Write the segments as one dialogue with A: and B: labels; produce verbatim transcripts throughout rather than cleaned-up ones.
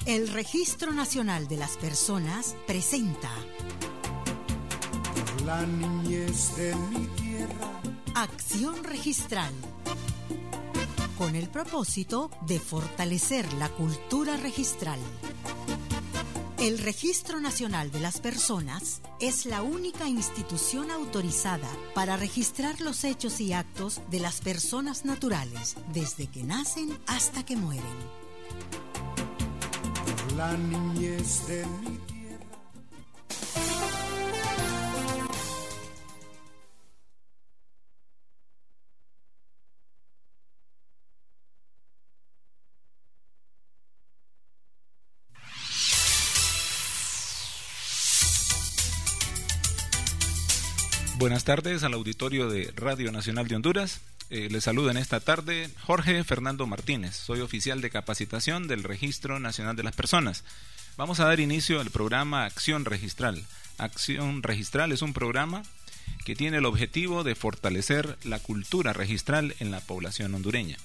A: El Registro Nacional de las Personas presenta
B: Por la niñez de mi tierra,
A: Acción Registral, con el propósito de fortalecer la cultura registral. El Registro Nacional de las Personas es la única institución autorizada para registrar los hechos y actos de las personas naturales, desde que nacen hasta que mueren.
B: por la niñez de mi tierra.
C: Buenas tardes al auditorio de Radio Nacional de Honduras. Eh, les saluda en esta tarde Jorge Fernando Martínez. Soy oficial de capacitación del Registro Nacional de las Personas. Vamos a dar inicio al programa Acción Registral. Acción Registral es un programa que tiene el objetivo de fortalecer la cultura registral en la población hondureña.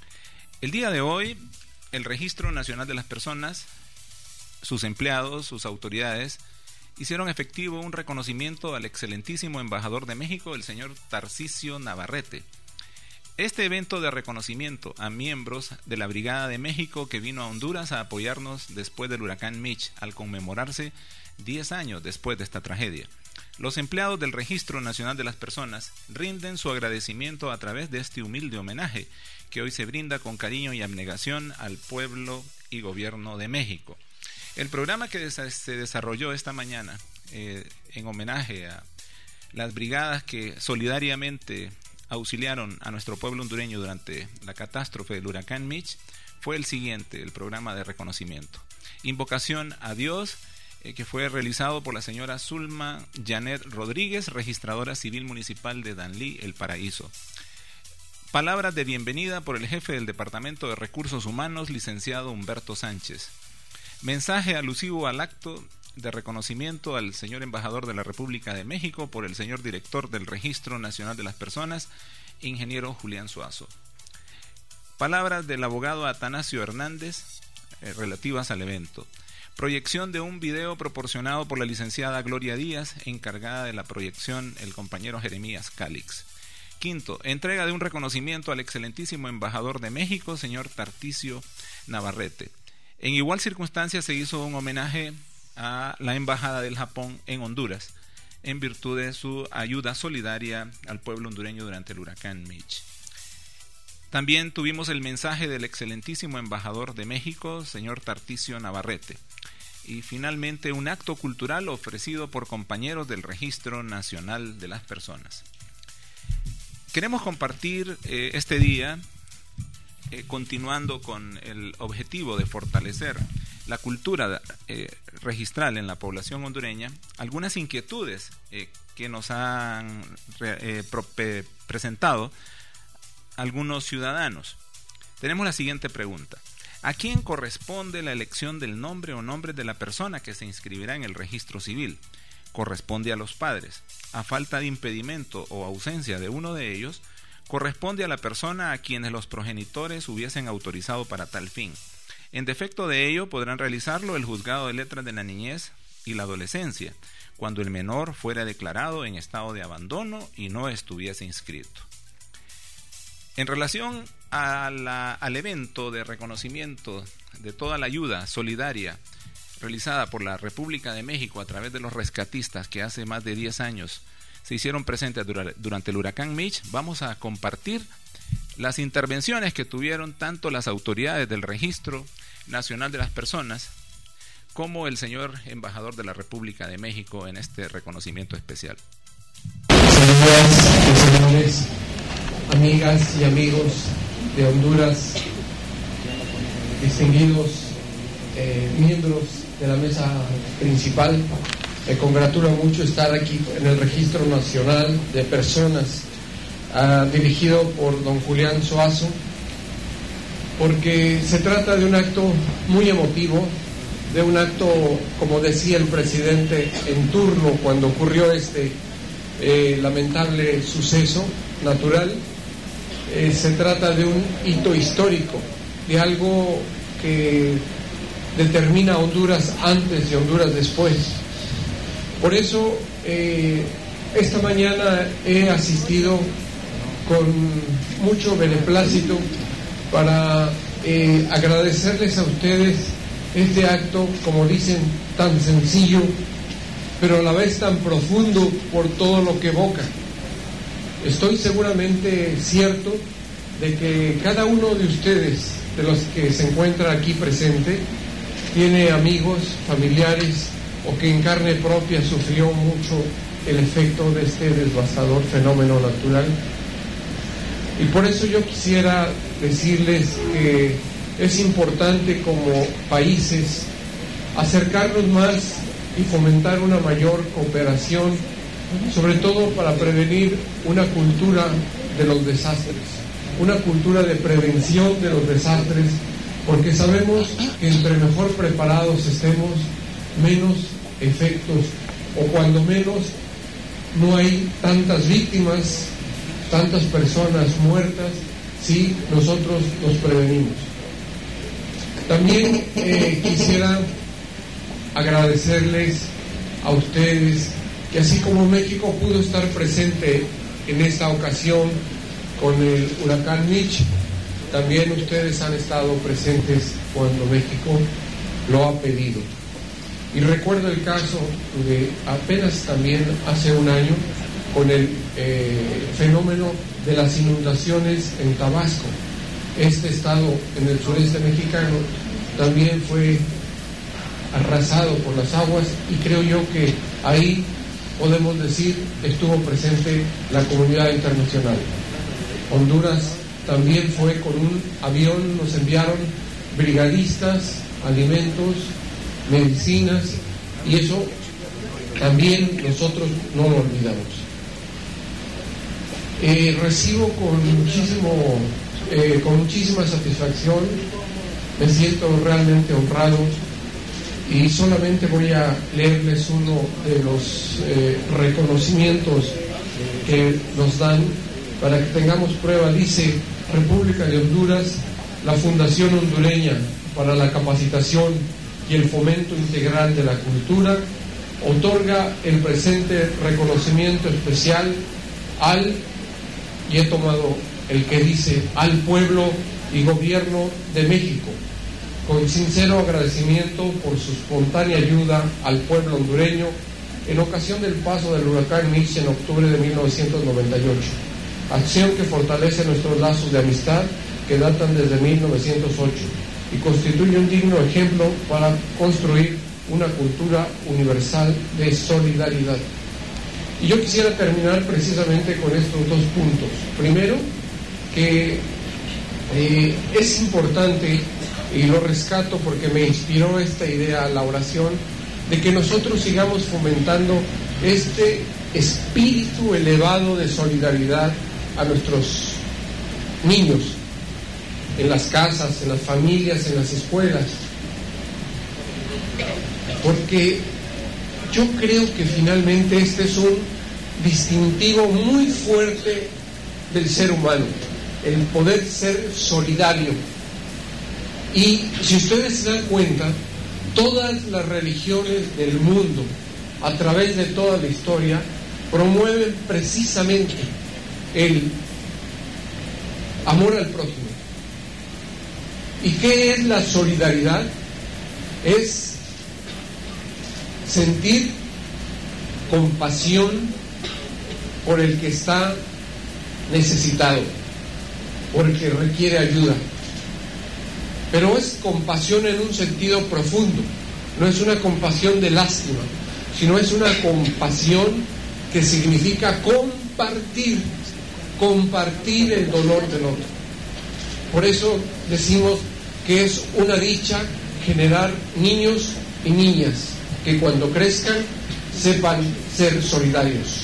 C: El día de hoy, el Registro Nacional de las Personas, sus empleados, sus autoridades, hicieron efectivo un reconocimiento al excelentísimo embajador de México, el señor Tarcisio Navarrete. Este evento de reconocimiento a miembros de la Brigada de México que vino a Honduras a apoyarnos después del huracán Mitch, al conmemorarse diez años después de esta tragedia. Los empleados del Registro Nacional de las Personas rinden su agradecimiento a través de este humilde homenaje que hoy se brinda con cariño y abnegación al pueblo y gobierno de México. El programa que se desarrolló esta mañana eh, en homenaje a las brigadas que solidariamente auxiliaron a nuestro pueblo hondureño durante la catástrofe del huracán Mitch fue el siguiente, el programa de reconocimiento. Invocación a Dios, eh, que fue realizado por la señora Zulma Janet Rodríguez, registradora civil municipal de Danlí, El Paraíso. Palabras de bienvenida por el jefe del Departamento de Recursos Humanos, licenciado Humberto Sánchez. Mensaje alusivo al acto de reconocimiento al señor embajador de la República de México por el señor director del Registro Nacional de las Personas, ingeniero Julián Suazo. Palabras del abogado Atanasio Hernández eh, relativas al evento. Proyección de un video proporcionado por la licenciada Gloria Díaz, encargada de la proyección el compañero Jeremías Calix. Quinto, entrega de un reconocimiento al excelentísimo embajador de México, señor Tarcisio Navarrete. En igual circunstancia se hizo un homenaje a la Embajada del Japón en Honduras, en virtud de su ayuda solidaria al pueblo hondureño durante el huracán Mitch. También tuvimos el mensaje del excelentísimo embajador de México, señor Tarcisio Navarrete. Y finalmente un acto cultural ofrecido por compañeros del Registro Nacional de las Personas. Queremos compartir eh, este día, Eh, continuando con el objetivo de fortalecer la cultura eh, registral en la población hondureña, algunas inquietudes eh, que nos han eh, pro, eh, presentado algunos ciudadanos. Tenemos la siguiente pregunta: ¿a quién corresponde la elección del nombre o nombres de la persona que se inscribirá en el registro civil? ¿Corresponde a los padres? A falta de impedimento o ausencia de uno de ellos, corresponde a la persona a quienes los progenitores hubiesen autorizado para tal fin. En defecto de ello, podrán realizarlo el Juzgado de Letras de la Niñez y la Adolescencia, cuando el menor fuera declarado en estado de abandono y no estuviese inscrito. En relación a la, al evento de reconocimiento de toda la ayuda solidaria realizada por la República de México a través de los rescatistas que hace más de diez años se hicieron presentes durante el huracán Mitch, vamos a compartir las intervenciones que tuvieron tanto las autoridades del Registro Nacional de las Personas como el señor embajador de la República de México en este reconocimiento especial.
D: Señoras y señores, amigas y amigos de Honduras, distinguidos eh, miembros de la mesa principal, me congratula mucho estar aquí en el Registro Nacional de Personas, uh, dirigido por don Julián Suazo, porque se trata de un acto muy emotivo, de un acto, como decía el presidente en turno cuando ocurrió este eh, lamentable suceso natural. Eh, se trata de un hito histórico, de algo que determina Honduras antes y Honduras después. Por eso, eh, esta mañana he asistido con mucho beneplácito para eh, agradecerles a ustedes este acto, como dicen, tan sencillo, pero a la vez tan profundo por todo lo que evoca. Estoy seguramente cierto de que cada uno de ustedes, de los que se encuentra aquí presente, tiene amigos, familiares, o que en carne propia sufrió mucho el efecto de este devastador fenómeno natural. Y por eso yo quisiera decirles que es importante como países acercarnos más y fomentar una mayor cooperación, sobre todo para prevenir una cultura de los desastres, una cultura de prevención de los desastres, porque sabemos que entre mejor preparados estemos, menos efectos, o cuando menos no hay tantas víctimas, tantas personas muertas, si nosotros nos prevenimos. También eh, quisiera agradecerles a ustedes que así como México pudo estar presente en esta ocasión con el huracán Mitch, también ustedes han estado presentes cuando México lo ha pedido. Y recuerdo el caso de apenas también hace un año con el eh, fenómeno de las inundaciones en Tabasco. Este estado en el sureste mexicano también fue arrasado por las aguas, y creo yo que ahí podemos decir estuvo presente la comunidad internacional. Honduras también fue con un avión, nos enviaron brigadistas, alimentos, medicinas, y eso también nosotros no lo olvidamos. Eh, recibo con muchísimo, eh, con muchísima satisfacción, me siento realmente honrado, y solamente voy a leerles uno de los eh, reconocimientos que nos dan para que tengamos prueba. Dice: República de Honduras, la Fundación Hondureña para la Capacitación y el Fomento Integral de la Cultura otorga el presente reconocimiento especial al, y he tomado el que dice, al pueblo y gobierno de México, con sincero agradecimiento por su espontánea ayuda al pueblo hondureño en ocasión del paso del huracán Mitch en octubre de mil novecientos noventa y ocho, acción que fortalece nuestros lazos de amistad que datan desde mil novecientos ocho y constituye un digno ejemplo para construir una cultura universal de solidaridad. Y yo quisiera terminar precisamente con estos dos puntos. Primero, que eh, es importante, y lo rescato porque me inspiró esta idea, la oración, de que nosotros sigamos fomentando este espíritu elevado de solidaridad a nuestros niños, en las casas, en las familias, en las escuelas. Porque yo creo que finalmente este es un distintivo muy fuerte del ser humano, el poder ser solidario. Y si ustedes se dan cuenta, todas las religiones del mundo, a través de toda la historia, promueven precisamente el amor al prójimo. ¿Y qué es la solidaridad? Es sentir compasión por el que está necesitado, por el que requiere ayuda. Pero es compasión en un sentido profundo, no es una compasión de lástima, sino es una compasión que significa compartir, compartir el dolor del otro. Por eso decimos que es una dicha generar niños y niñas que cuando crezcan sepan ser solidarios,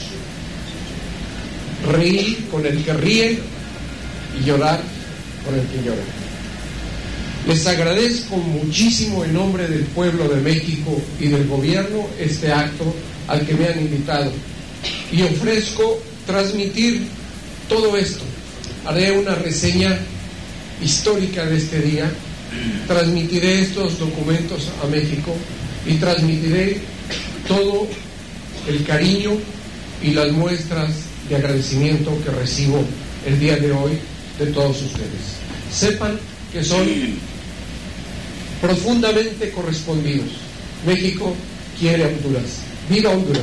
D: reír con el que ríe y llorar con el que llora. Les agradezco muchísimo en nombre del pueblo de México y del gobierno este acto al que me han invitado, y ofrezco transmitir todo esto. Haré una reseña histórica de este día transmitiré estos documentos a México y transmitiré todo el cariño y las muestras de agradecimiento que recibo el día de hoy de todos ustedes. Sepan que son profundamente correspondidos. México quiere a Honduras. ¡Viva Honduras!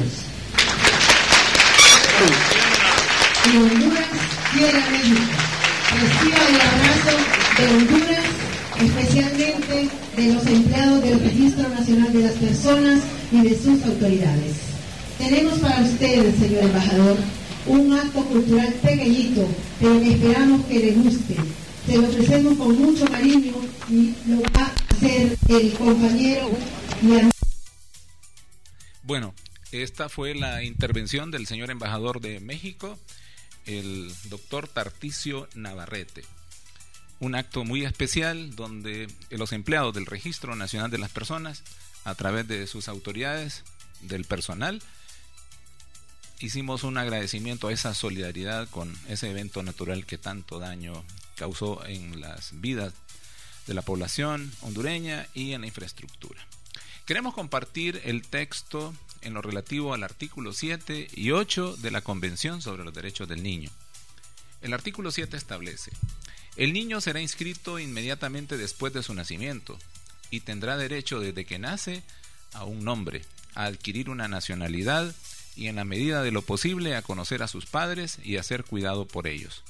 E: Y Honduras quiere a México. Reciba el abrazo de Honduras, especialmente de los empleados del Registro Nacional de las Personas y de sus autoridades. Tenemos para usted, señor embajador, un acto cultural pequeñito, pero que esperamos que le guste. Se lo ofrecemos con mucho cariño y lo va a hacer el compañero y hermano.
C: Bueno, esta fue la intervención del señor embajador de México, el doctor Tarcisio Navarrete. Un acto muy especial donde los empleados del Registro Nacional de las Personas, a través de sus autoridades, del personal, hicimos un agradecimiento a esa solidaridad con ese evento natural que tanto daño causó en las vidas de la población hondureña y en la infraestructura. Queremos compartir el texto en lo relativo al artículo siete y ocho de la Convención sobre los Derechos del Niño. El artículo siete establece: el niño será inscrito inmediatamente después de su nacimiento y tendrá derecho desde que nace a un nombre, a adquirir una nacionalidad y en la medida de lo posible a conocer a sus padres y a ser cuidado por ellos.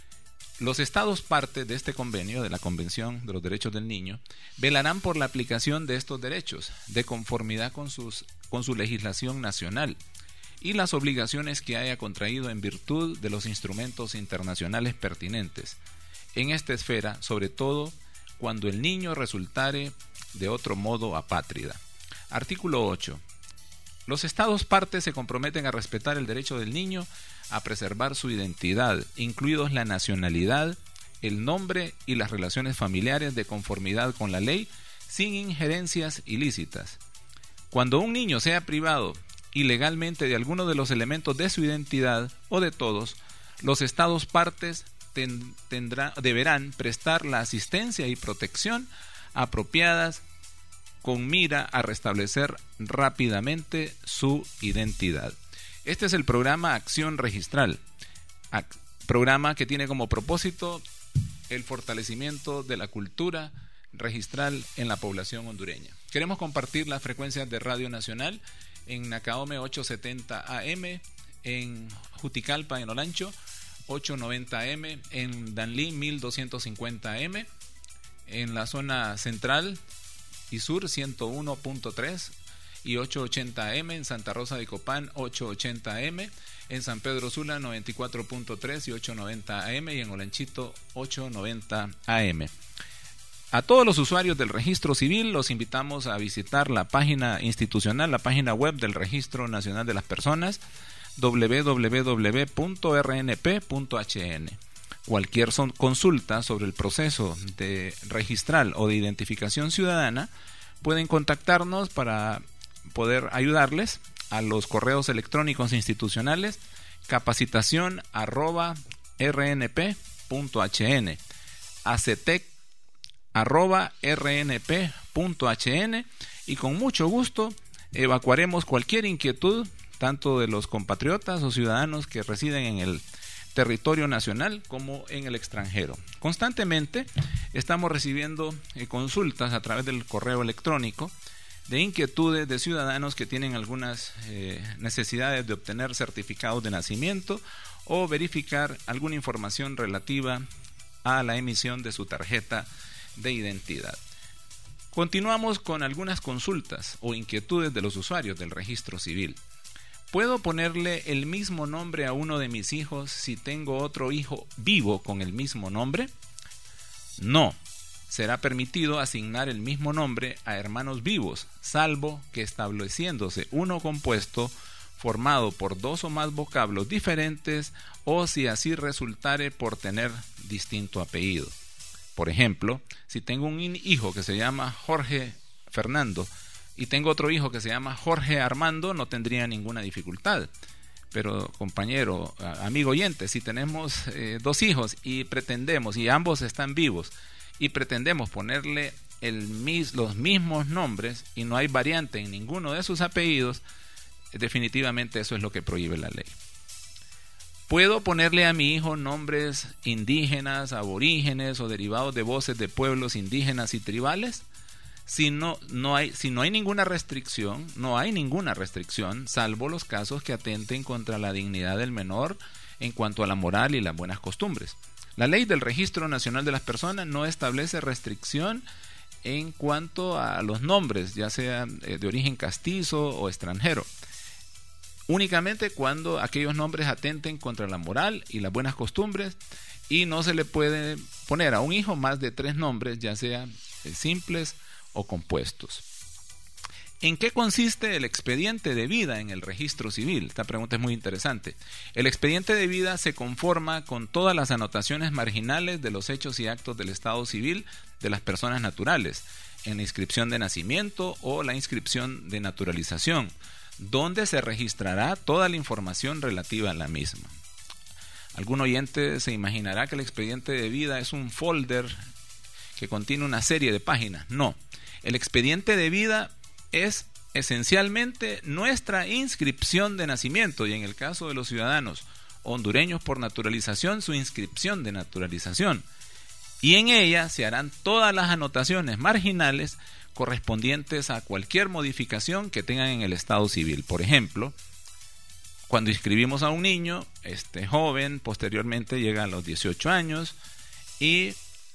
C: Los estados parte de este convenio, de la Convención de los Derechos del Niño, velarán por la aplicación de estos derechos, de conformidad con, sus, con su legislación nacional y las obligaciones que haya contraído en virtud de los instrumentos internacionales pertinentes, en esta esfera, sobre todo cuando el niño resultare de otro modo apátrida. Artículo ocho. Los estados partes se comprometen a respetar el derecho del niño a preservar su identidad, incluidos la nacionalidad, el nombre y las relaciones familiares de conformidad con la ley, sin injerencias ilícitas. Cuando un niño sea privado ilegalmente de alguno de los elementos de su identidad o de todos, los estados partes ten, tendrá, deberán prestar la asistencia y protección apropiadas con mira a restablecer rápidamente su identidad. Este es el programa Acción Registral, ac- programa que tiene como propósito el fortalecimiento de la cultura registral en la población hondureña. Queremos compartir las frecuencias de Radio Nacional en Nacaome ochocientos setenta A M, en Juticalpa en Olancho ochocientos noventa A M, en Danlí mil doscientos cincuenta A M, en la zona central y sur ciento uno punto tres y ochocientos ochenta A M, en Santa Rosa de Copán ochocientos ochenta A M, en San Pedro Sula noventa y cuatro punto tres y ochocientos noventa A M y en Olanchito ochocientos noventa A M. A todos los usuarios del Registro Civil los invitamos a visitar la página institucional, la página web del Registro Nacional de las Personas, doble u doble u doble u punto erre ene pe punto hache ene. Cualquier son, consulta sobre el proceso de registral o de identificación ciudadana, pueden contactarnos para poder ayudarles a los correos electrónicos institucionales capacitación arroba erre ene pe punto hache ene, acetec arroba erre ene pe punto hache ene, y con mucho gusto evacuaremos cualquier inquietud tanto de los compatriotas o ciudadanos que residen en el territorio nacional como en el extranjero. Constantemente estamos recibiendo eh, consultas a través del correo electrónico de inquietudes de ciudadanos que tienen algunas eh, necesidades de obtener certificados de nacimiento o verificar alguna información relativa a la emisión de su tarjeta de identidad. Continuamos con algunas consultas o inquietudes de los usuarios del Registro Civil. ¿Puedo ponerle el mismo nombre a uno de mis hijos si tengo otro hijo vivo con el mismo nombre? No. Será permitido asignar el mismo nombre a hermanos vivos, salvo que estableciéndose uno compuesto formado por dos o más vocablos diferentes o si así resultare por tener distinto apellido. Por ejemplo, si tengo un hijo que se llama Jorge Fernando y tengo otro hijo que se llama Jorge Armando, no tendría ninguna dificultad. Pero compañero, amigo oyente, si tenemos eh, dos hijos y pretendemos y ambos están vivos y pretendemos ponerle el mis, los mismos nombres y no hay variante en ninguno de sus apellidos, definitivamente eso es lo que prohíbe la ley. ¿Puedo ponerle a mi hijo nombres indígenas, aborígenes o derivados de voces de pueblos indígenas y tribales? Si no, no hay, si no hay ninguna restricción, no hay ninguna restricción, salvo los casos que atenten contra la dignidad del menor en cuanto a la moral y las buenas costumbres. La ley del Registro Nacional de las Personas no establece restricción en cuanto a los nombres, ya sea de origen castizo o extranjero. Únicamente cuando aquellos nombres atenten contra la moral y las buenas costumbres, y no se le puede poner a un hijo más de tres nombres, ya sean simples o compuestos. ¿En qué consiste el expediente de vida en el registro civil? Esta pregunta es muy interesante. El expediente de vida se conforma con todas las anotaciones marginales de los hechos y actos del estado civil de las personas naturales, en la inscripción de nacimiento o la inscripción de naturalización, donde se registrará toda la información relativa a la misma. Algún oyente se imaginará que el expediente de vida es un folder que contiene una serie de páginas. No, el expediente de vida es esencialmente nuestra inscripción de nacimiento y en el caso de los ciudadanos hondureños por naturalización, su inscripción de naturalización. Y en ella se harán todas las anotaciones marginales correspondientes a cualquier modificación que tengan en el estado civil. Por ejemplo, cuando inscribimos a un niño, este joven posteriormente llega a los dieciocho años y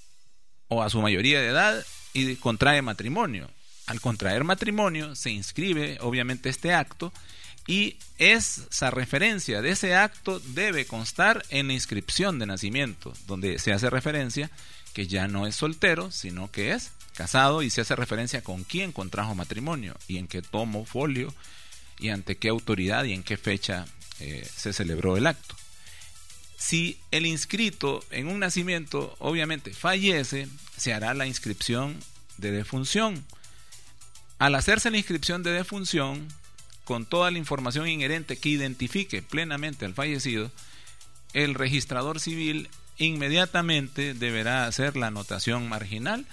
C: o a su mayoría de edad y contrae matrimonio. Al contraer matrimonio se inscribe obviamente este acto y esa referencia de ese acto debe constar en la inscripción de nacimiento, donde se hace referencia que ya no es soltero, sino que es casado y se hace referencia con quién contrajo matrimonio y en qué tomo, folio y ante qué autoridad y en qué fecha eh, se celebró el acto. Si el inscrito en un nacimiento obviamente fallece, se hará la inscripción de defunción. Al hacerse la inscripción de defunción, con toda la información inherente que identifique plenamente al fallecido, el registrador civil inmediatamente deberá hacer la anotación marginal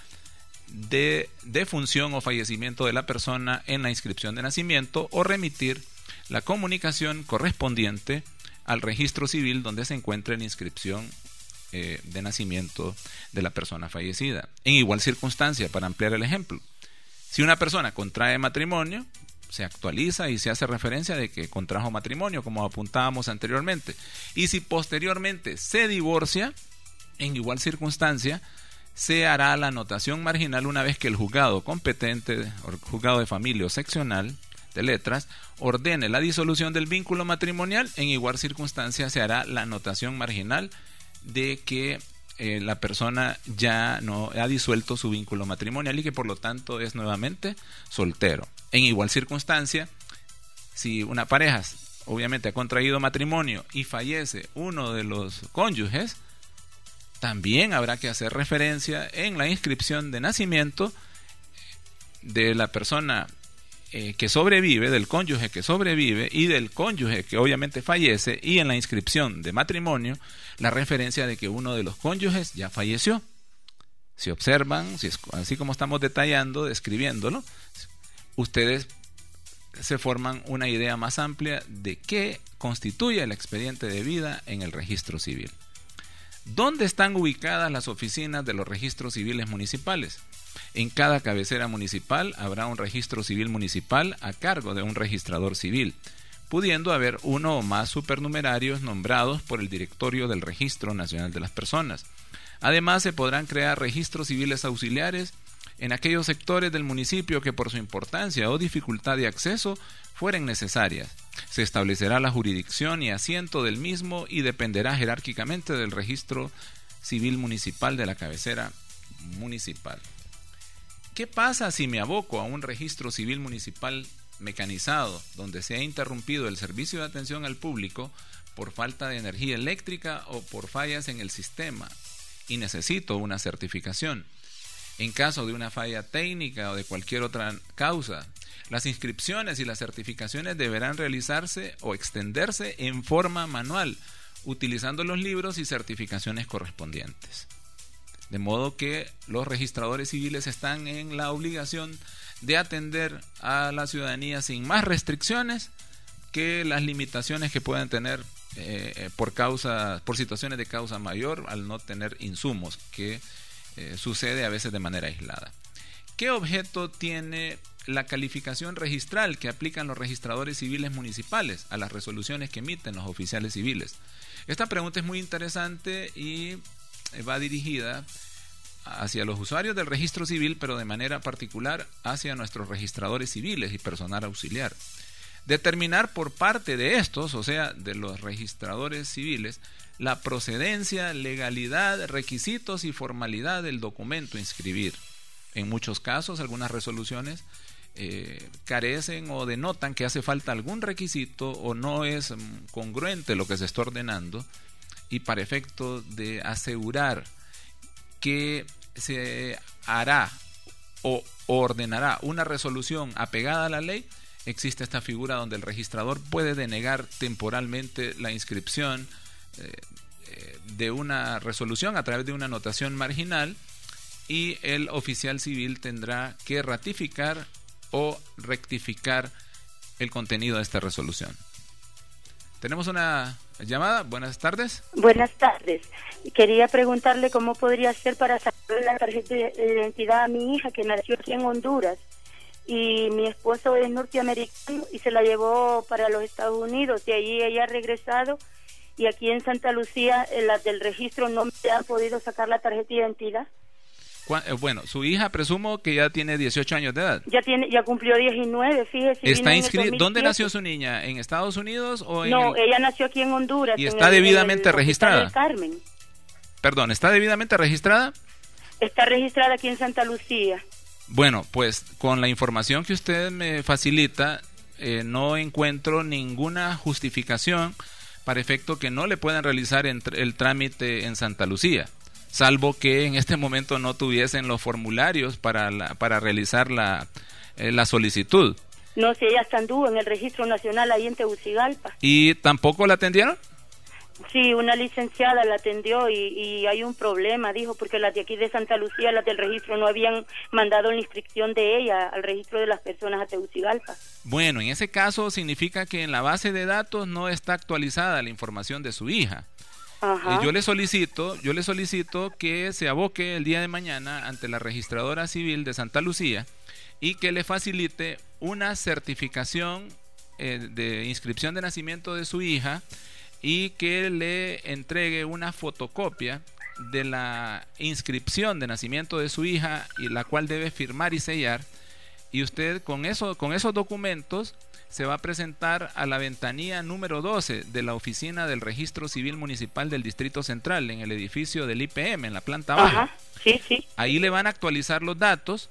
C: de defunción o fallecimiento de la persona en la inscripción de nacimiento o remitir la comunicación correspondiente al registro civil donde se encuentre la inscripción eh, de nacimiento de la persona fallecida. En igual circunstancia, para ampliar el ejemplo, si una persona contrae matrimonio, se actualiza y se hace referencia de que contrajo matrimonio, como apuntábamos anteriormente. Y si posteriormente se divorcia, en igual circunstancia, se hará la anotación marginal una vez que el juzgado competente, o juzgado de familia o seccional de letras, ordene la disolución del vínculo matrimonial. En igual circunstancia se hará la anotación marginal de que eh, la persona ya no ha disuelto su vínculo matrimonial y que por lo tanto es nuevamente soltero. En igual circunstancia, si una pareja obviamente ha contraído matrimonio y fallece uno de los cónyuges, también habrá que hacer referencia en la inscripción de nacimiento de la persona eh, que sobrevive, del cónyuge que sobrevive y del cónyuge que obviamente fallece, y en la inscripción de matrimonio la referencia de que uno de los cónyuges ya falleció. Si observan, si es, así como estamos detallando, describiéndolo, ustedes se forman una idea más amplia de qué constituye el expediente de vida en el registro civil. ¿Dónde están ubicadas las oficinas de los registros civiles municipales? En cada cabecera municipal habrá un registro civil municipal a cargo de un registrador civil, pudiendo haber uno o más supernumerarios nombrados por el directorio del Registro Nacional de las Personas. Además, se podrán crear registros civiles auxiliares en aquellos sectores del municipio que por su importancia o dificultad de acceso fueren necesarias. Se establecerá la jurisdicción y asiento del mismo y dependerá jerárquicamente del registro civil municipal de la cabecera municipal. ¿Qué pasa si me aboco a un registro civil municipal mecanizado donde se ha interrumpido el servicio de atención al público por falta de energía eléctrica o por fallas en el sistema y necesito una certificación? En caso de una falla técnica o de cualquier otra causa, las inscripciones y las certificaciones deberán realizarse o extenderse en forma manual, utilizando los libros y certificaciones correspondientes. De modo que los registradores civiles están en la obligación de atender a la ciudadanía sin más restricciones que las limitaciones que puedan tener eh, por causa, por situaciones de causa mayor al no tener insumos, que eh, sucede a veces de manera aislada. ¿Qué objeto tiene la calificación registral que aplican los registradores civiles municipales a las resoluciones que emiten los oficiales civiles? Esta pregunta es muy interesante y va dirigida hacia los usuarios del registro civil, pero de manera particular hacia nuestros registradores civiles y personal auxiliar. Determinar por parte de estos, o sea, de los registradores civiles, la procedencia, legalidad, requisitos y formalidad del documento a inscribir. En muchos casos, algunas resoluciones eh, carecen o denotan que hace falta algún requisito o no es um, congruente lo que se está ordenando, y para efecto de asegurar que se hará o ordenará una resolución apegada a la ley, existe esta figura donde el registrador puede denegar temporalmente la inscripción eh, eh, de una resolución a través de una anotación marginal, y el oficial civil tendrá que ratificar o rectificar el contenido de esta resolución. Tenemos una llamada. Buenas tardes.
F: Buenas tardes. Quería preguntarle cómo podría ser para sacar la tarjeta de identidad a mi hija, que nació aquí en Honduras, y mi esposo es norteamericano y se la llevó para los Estados Unidos, y allí ella ha regresado, y aquí en Santa Lucía, en las del registro, no me han podido sacar la tarjeta de identidad.
C: Bueno, su hija presumo que ya tiene dieciocho años de edad.
F: Ya tiene, ya cumplió diecinueve, fíjese.
C: Está inscrita. ¿Dónde nació su niña? ¿En Estados Unidos o en
F: No,
C: el...
F: ella nació aquí en Honduras.
C: ¿Y está
F: en el,
C: debidamente
F: en el
C: registrada?
F: Carmen.
C: Perdón, ¿está debidamente registrada?
F: Está registrada aquí en Santa Lucía.
C: Bueno, pues con la información que usted me facilita, eh, no encuentro ninguna justificación para efecto que no le puedan realizar el trámite en Santa Lucía, salvo que en este momento no tuviesen los formularios para la, para realizar la, eh, la solicitud.
F: No, si ella está anduvo en el Registro Nacional ahí en Tegucigalpa.
C: ¿Y tampoco la atendieron?
F: Sí, una licenciada la atendió y, y hay un problema, dijo, porque las de aquí de Santa Lucía, las del registro, no habían mandado la inscripción de ella al registro de las personas a Tegucigalpa.
C: Bueno, en ese caso significa que en la base de datos no está actualizada la información de su hija.
F: Ajá.
C: Eh, yo le solicito, yo le solicito que se aboque el día de mañana ante la registradora civil de Santa Lucía y que le facilite una certificación eh, de inscripción de nacimiento de su hija, y que le entregue una fotocopia de la inscripción de nacimiento de su hija, y la cual debe firmar y sellar, y usted con eso, con esos documentos se va a presentar a la ventanilla número doce de la oficina del Registro Civil Municipal del Distrito Central, en el edificio del I P M, en la planta baja.
F: Ajá, sí, sí.
C: Ahí le van a actualizar los datos,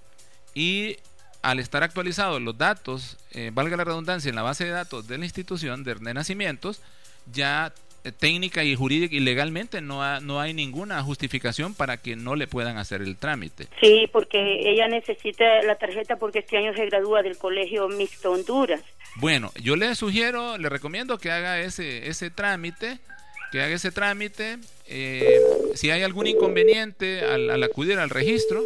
C: y al estar actualizados los datos, eh, valga la redundancia, en la base de datos de la institución de, de nacimientos, ya eh, técnica y jurídica y legalmente no, ha, no hay ninguna justificación para que no le puedan hacer el trámite.
F: Sí, porque ella necesita la tarjeta porque este año se gradúa del Colegio Mixto Honduras.
C: Bueno, yo le sugiero, le recomiendo que haga ese, ese trámite, que haga ese trámite. Eh, si hay algún inconveniente al, al acudir al registro,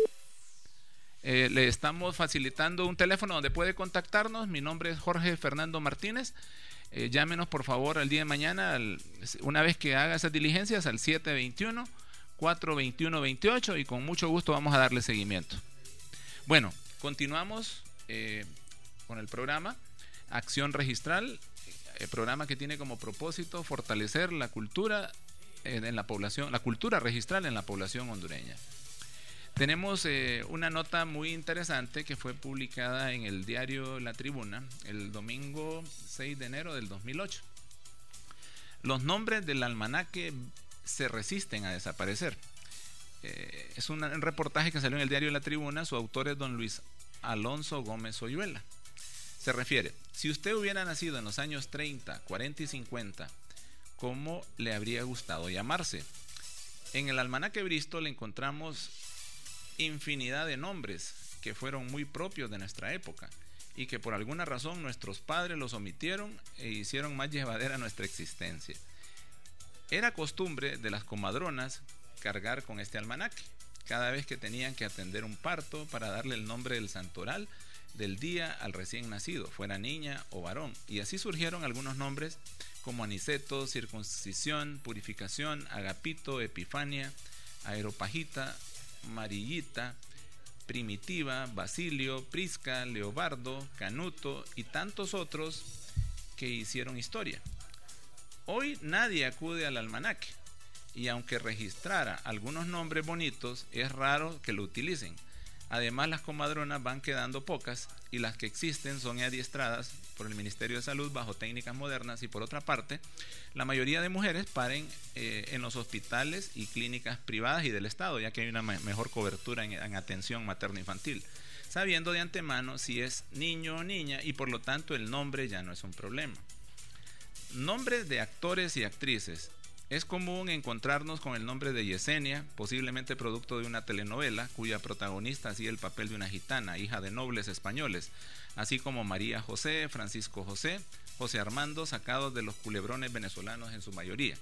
C: eh, le estamos facilitando un teléfono donde puede contactarnos. Mi nombre es Jorge Fernando Martínez. Eh, llámenos por favor el día de mañana, al, una vez que haga esas diligencias, al siete veintiuno, cuatro veintiuno, veintiocho, y con mucho gusto vamos a darle seguimiento. Bueno, continuamos eh, con el programa Acción Registral, el programa que tiene como propósito fortalecer la cultura eh, en la población, la cultura registral en la población hondureña. Tenemos eh, una nota muy interesante que fue publicada en el diario La Tribuna el domingo seis de enero del dos mil ocho. Los nombres del almanaque se resisten a desaparecer. Eh, es un, un reportaje que salió en el diario La Tribuna. Su autor es don Luis Alonso Gómez Oyuela. Se refiere: si usted hubiera nacido en los años treinta, cuarenta y cincuenta, ¿cómo le habría gustado llamarse? En el almanaque Bristol encontramos infinidad de nombres que fueron muy propios de nuestra época y que por alguna razón nuestros padres los omitieron e hicieron más llevadera nuestra existencia. Era costumbre de las comadronas cargar con este almanaque, cada vez que tenían que atender un parto para darle el nombre del santoral del día al recién nacido, fuera niña o varón. Y así surgieron algunos nombres como Aniceto, Circuncisión, Purificación, Agapito, Epifania, Aeropagita, Marillita, Primitiva, Basilio, Prisca, Leobardo, Canuto y tantos otros que hicieron historia. Hoy nadie acude al almanaque y aunque registrara algunos nombres bonitos, es raro que lo utilicen. Además, las comadronas van quedando pocas y las que existen son adiestradas por el Ministerio de Salud bajo técnicas modernas y por otra parte, la mayoría de mujeres paren eh, en los hospitales y clínicas privadas y del Estado, ya que hay una me- mejor cobertura en, en atención materno-infantil, sabiendo de antemano si es niño o niña y por lo tanto el nombre ya no es un problema. Nombres de actores y actrices. Es común encontrarnos con el nombre de Yesenia, posiblemente producto de una telenovela, cuya protagonista hacía el papel de una gitana, hija de nobles españoles, así como María José, Francisco José, José Armando, sacados de los culebrones venezolanos en su mayoría.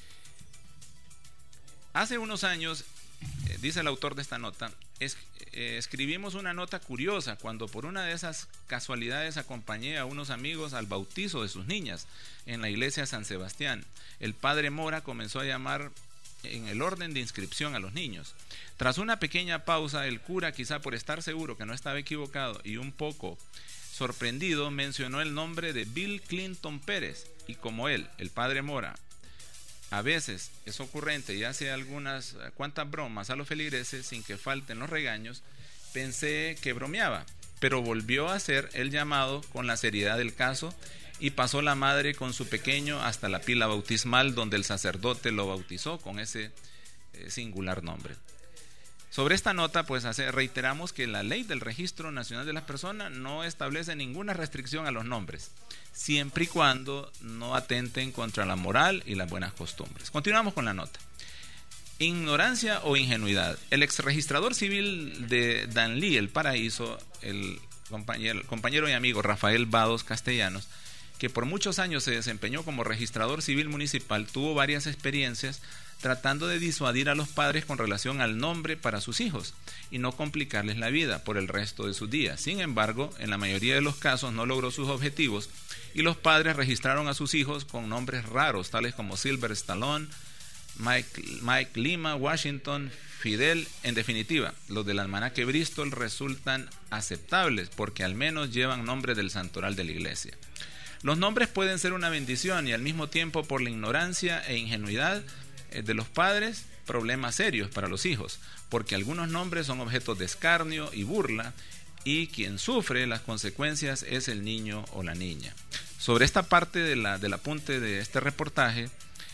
C: Hace unos años, eh, dice el autor de esta nota, es, eh, escribimos una nota curiosa cuando por una de esas casualidades acompañé a unos amigos al bautizo de sus niñas en la iglesia San Sebastián. El padre Mora comenzó a llamar en el orden de inscripción a los niños. Tras una pequeña pausa, el cura, quizá por estar seguro que no estaba equivocado y un poco sorprendido, mencionó el nombre de Bill Clinton Pérez, y como él, el padre Mora, a veces es ocurrente y hace algunas cuantas bromas a los feligreses sin que falten los regaños, pensé que bromeaba, pero volvió a hacer el llamado con la seriedad del caso y pasó la madre con su pequeño hasta la pila bautismal donde el sacerdote lo bautizó con ese eh, singular nombre. Sobre esta nota, pues hace, reiteramos que la ley del Registro Nacional de las Personas no establece ninguna restricción a los nombres, siempre y cuando no atenten contra la moral y las buenas costumbres. Continuamos con la nota. Ignorancia o ingenuidad. El exregistrador civil de Danlí, El Paraíso, el compañero, compañero y amigo Rafael Vados Castellanos, que por muchos años se desempeñó como registrador civil municipal, tuvo varias experiencias tratando de disuadir a los padres con relación al nombre para sus hijos y no complicarles la vida por el resto de sus días. Sin embargo, en la mayoría de los casos no logró sus objetivos y los padres registraron a sus hijos con nombres raros, tales como Silver Stallone, Mike, Mike Lima, Washington, Fidel. En definitiva, los del almanaque Bristol resultan aceptables porque al menos llevan nombre del santoral de la iglesia. Los nombres pueden ser una bendición y al mismo tiempo, por la ignorancia e ingenuidad de los padres, problemas serios para los hijos, porque algunos nombres son objetos de escarnio y burla y quien sufre las consecuencias es el niño o la niña. Sobre esta parte de la, del apunte de este reportaje,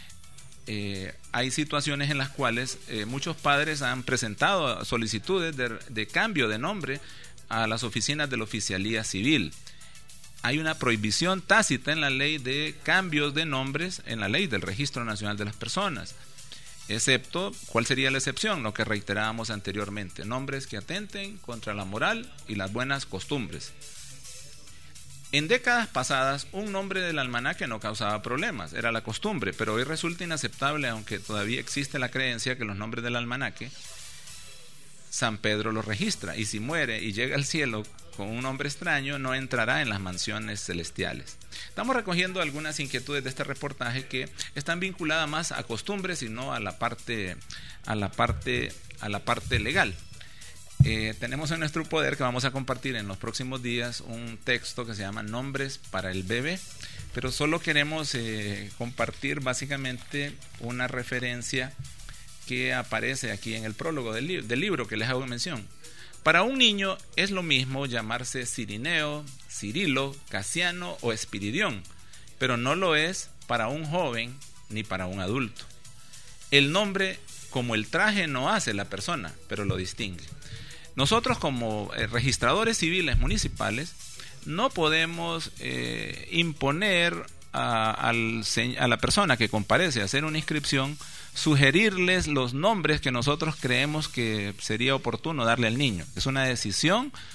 C: eh, hay situaciones en las cuales eh, muchos padres han presentado solicitudes de, de cambio de nombre a las oficinas de la oficialía civil. Hay una prohibición tácita en la ley de cambios de nombres en la ley del Registro Nacional de las Personas, excepto, ¿cuál sería la excepción? Lo que reiterábamos anteriormente, nombres que atenten contra la moral y las buenas costumbres. En décadas pasadas, un nombre del almanaque no causaba problemas, era la costumbre, pero hoy resulta inaceptable, aunque todavía existe la creencia que los nombres del almanaque, San Pedro los registra, y si muere y llega al cielo con un nombre extraño, no entrará en las mansiones celestiales. Estamos recogiendo algunas inquietudes de este reportaje que están vinculadas más a costumbres y no a la parte, a la parte, a la parte legal. Eh, tenemos en nuestro poder que vamos a compartir en los próximos días un texto que se llama Nombres para el Bebé, pero solo queremos eh, compartir básicamente una referencia que aparece aquí en el prólogo del, li- del libro que les hago mención. Para un niño es lo mismo llamarse Cirineo, Cirilo, Casiano o Espiridión, pero no lo es para un joven ni para un adulto. El nombre, como el traje, no hace la persona, pero lo distingue. Nosotros, como eh, registradores civiles municipales, no podemos eh, imponer a, al, a la persona que comparece a hacer una inscripción, sugerirles los nombres que nosotros creemos que sería oportuno darle al niño. Es una decisión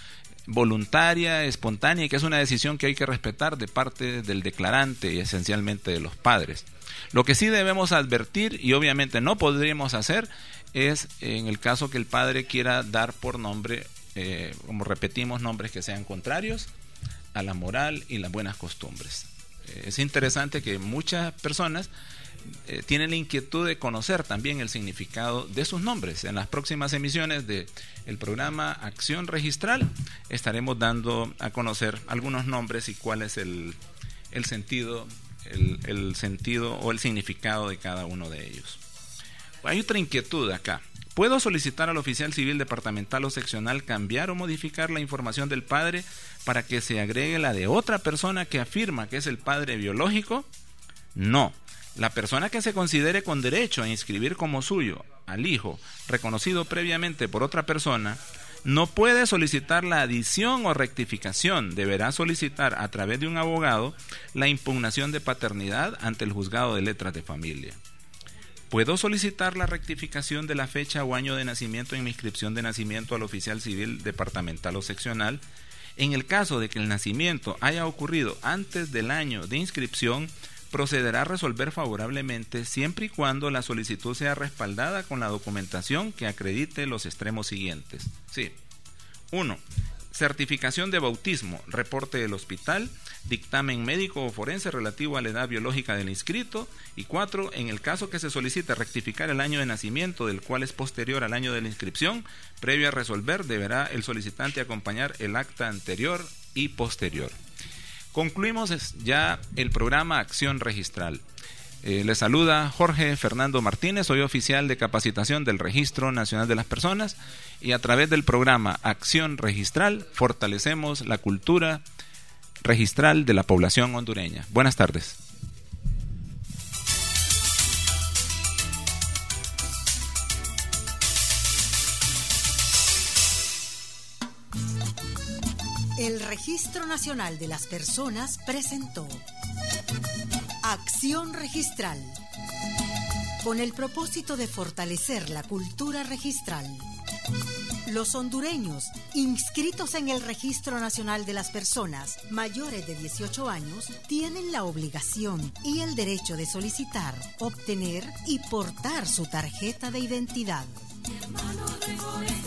C: voluntaria, espontánea, y que es una decisión que hay que respetar de parte del declarante y esencialmente de los padres. Lo que sí debemos advertir, y obviamente no podríamos hacer, es en el caso que el padre quiera dar por nombre, eh, como repetimos, nombres que sean contrarios a la moral y las buenas costumbres. Eh, es interesante que muchas personas eh, tienen la inquietud de conocer también el significado de sus nombres. En las próximas emisiones de el programa Acción Registral estaremos dando a conocer algunos nombres y cuál es el, el sentido el, el sentido o el significado de cada uno de ellos. Hay otra inquietud acá. ¿Puedo solicitar al oficial civil departamental o seccional cambiar o modificar la información del padre para que se agregue la de otra persona que afirma que es el padre biológico? No. La persona que se considere con derecho a inscribir como suyo al hijo reconocido previamente por otra persona no puede solicitar la adición o rectificación. Deberá solicitar a través de un abogado la impugnación de paternidad ante el juzgado de letras de familia. ¿Puedo solicitar la rectificación de la fecha o año de nacimiento en mi inscripción de nacimiento al oficial civil departamental o seccional? En el caso de que el nacimiento haya ocurrido antes del año de inscripción, procederá a resolver favorablemente siempre y cuando la solicitud sea respaldada con la documentación que acredite los extremos siguientes. Sí. uno. Certificación de bautismo, reporte del hospital, dictamen médico o forense relativo a la edad biológica del inscrito. Y cuatro. En el caso que se solicite rectificar el año de nacimiento, del cual es posterior al año de la inscripción, previo a resolver, deberá el solicitante acompañar el acta anterior y posterior. Concluimos ya el programa Acción Registral. Eh, les saluda Jorge Fernando Martínez, soy oficial de capacitación del Registro Nacional de las Personas, y a través del programa Acción Registral fortalecemos la cultura registral de la población hondureña. Buenas tardes.
A: El Registro Nacional de las Personas presentó Acción Registral, con el propósito de fortalecer la cultura registral. Los hondureños inscritos en el Registro Nacional de las Personas mayores de dieciocho años tienen la obligación y el derecho de solicitar, obtener y portar su tarjeta de identidad.